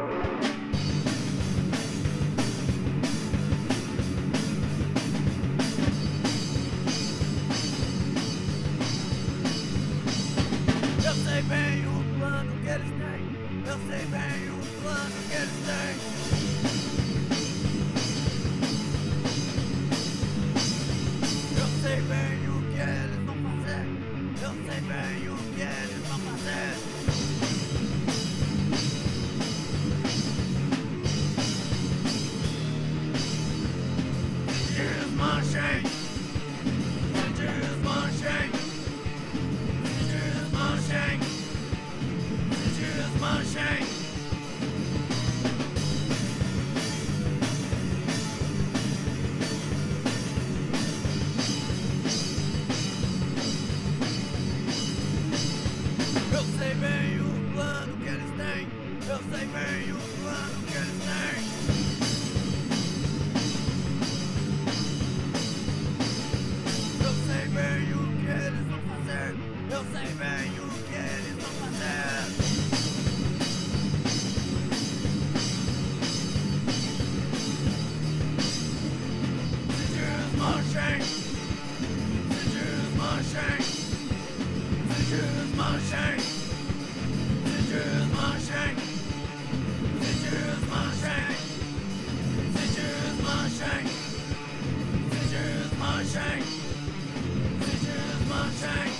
Eu sei bem o plano que eles têm. Eu sei bem o plano que eles têm. Eu sei bem o que eles vão fazer. Eu sei bem o que eles vão fazer. Se desmanchem. Se desmanchem. Desmanchem. Eu sei bem o plano que eles têm. Eu sei bem o plano que eles têm. Eu sei bem o que eles vão fazer. Eu sei bem o que eles vão fazer. Desmanchem. Se desmanchem. Se desmanchem. Se desmanchem. Se desmanchem. Se desmanchem. Se desmanchem. Se desmanchem.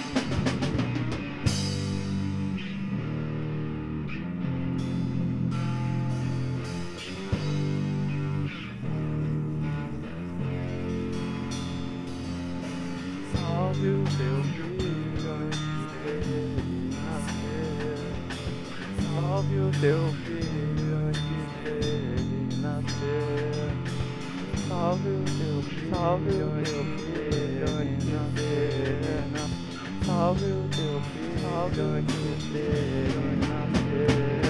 Salve o teu filho antes dele nascer. Salve o teu filho antes dele nascer. Salve o teu filho antes dele nascer. Salve o teu filho antes dele nascer.